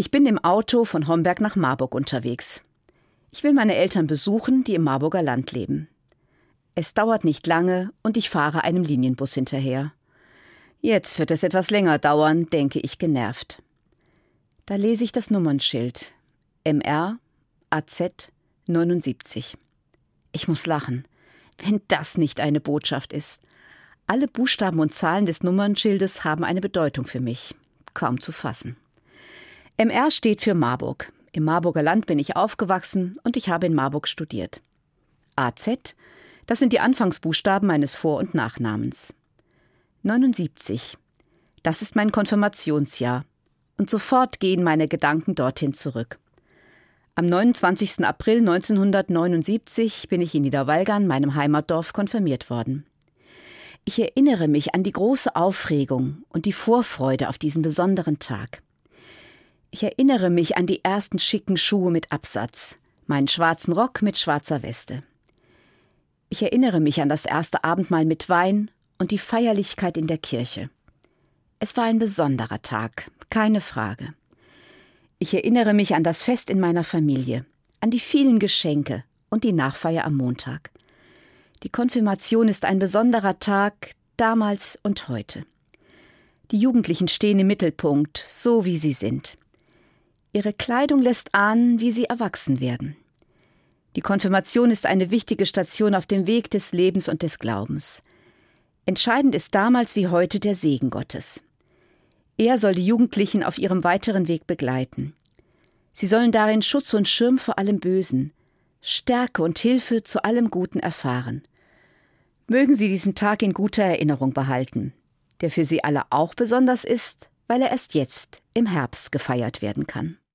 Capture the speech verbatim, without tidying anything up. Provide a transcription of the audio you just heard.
Ich bin im Auto von Homberg nach Marburg unterwegs. Ich will meine Eltern besuchen, die im Marburger Land leben. Es dauert nicht lange und ich fahre einem Linienbus hinterher. Jetzt wird es etwas länger dauern, denke ich genervt. Da lese ich das Nummernschild. M R A Z neunundsiebzig. Ich muss lachen, wenn das nicht eine Botschaft ist. Alle Buchstaben und Zahlen des Nummernschildes haben eine Bedeutung für mich. Kaum zu fassen. M R steht für Marburg. Im Marburger Land bin ich aufgewachsen und ich habe in Marburg studiert. A Z, das sind die Anfangsbuchstaben meines Vor- und Nachnamens. neunundsiebzig, das ist mein Konfirmationsjahr. Und sofort gehen meine Gedanken dorthin zurück. Am neunundzwanzigsten April neunzehnhundertneunundsiebzig bin ich in Niederwalgern, meinem Heimatdorf, konfirmiert worden. Ich erinnere mich an die große Aufregung und die Vorfreude auf diesen besonderen Tag. Ich erinnere mich an die ersten schicken Schuhe mit Absatz, meinen schwarzen Rock mit schwarzer Weste. Ich erinnere mich an das erste Abendmahl mit Wein und die Feierlichkeit in der Kirche. Es war ein besonderer Tag, keine Frage. Ich erinnere mich an das Fest in meiner Familie, an die vielen Geschenke und die Nachfeier am Montag. Die Konfirmation ist ein besonderer Tag, damals und heute. Die Jugendlichen stehen im Mittelpunkt, so wie sie sind. Ihre Kleidung lässt ahnen, wie sie erwachsen werden. Die Konfirmation ist eine wichtige Station auf dem Weg des Lebens und des Glaubens. Entscheidend ist damals wie heute der Segen Gottes. Er soll die Jugendlichen auf ihrem weiteren Weg begleiten. Sie sollen darin Schutz und Schirm vor allem Bösen, Stärke und Hilfe zu allem Guten erfahren. Mögen Sie diesen Tag in guter Erinnerung behalten, der für Sie alle auch besonders ist, weil er erst jetzt im Herbst gefeiert werden kann.